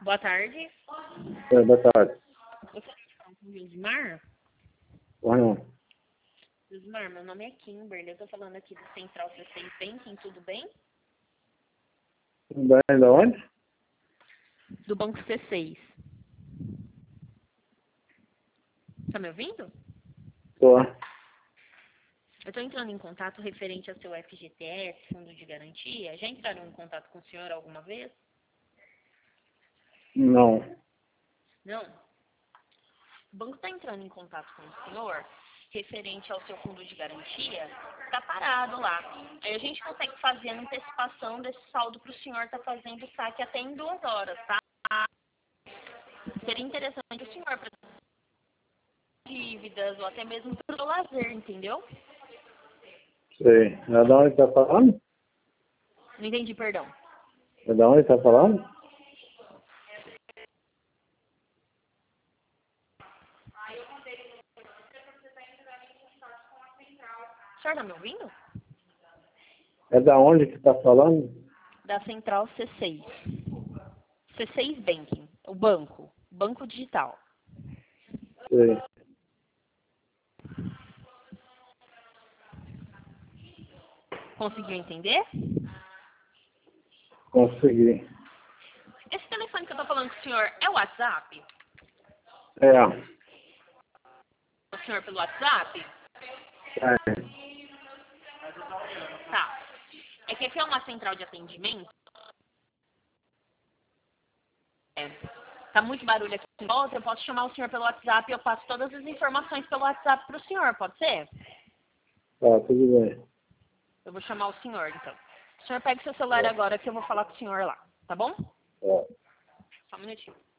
Boa tarde. Boa tarde. Eu falo com o Gilmar. Não. Gilmar, meu nome é Kimberly. Eu tô falando aqui do Central C6 Banking, tudo bem? Bem, de onde? Do Banco C6. Tá me ouvindo? Tô. Eu tô entrando em contato referente ao seu FGTS, Fundo de Garantia. Já entraram em contato com o senhor alguma vez? Não. Não? O banco está entrando em contato com o senhor referente ao seu fundo de garantia, está parado lá. Aí a gente consegue fazer a antecipação desse saldo para o senhor estar fazendo o saque até em 2 horas, tá? Seria interessante o senhor para dívidas ou até mesmo para o lazer, entendeu? Sei. É da onde tá falando? Não entendi, perdão. É da onde tá falando? O senhor está me ouvindo? É da onde que tá falando? Da Central C6. C6 Banking, o banco. Banco digital. Sei. Conseguiu entender? Consegui. Esse telefone que eu tô falando com o senhor é o WhatsApp? É. O senhor pelo WhatsApp? É. Tá. É que aqui é uma central de atendimento. Tá muito barulho aqui em volta. Eu posso chamar o senhor pelo WhatsApp e eu passo todas as informações pelo WhatsApp pro senhor, pode ser? Tá, tudo bem. Eu vou chamar o senhor, então. O senhor pega o seu celular agora que eu vou falar com o senhor lá, tá bom? É. Só um minutinho.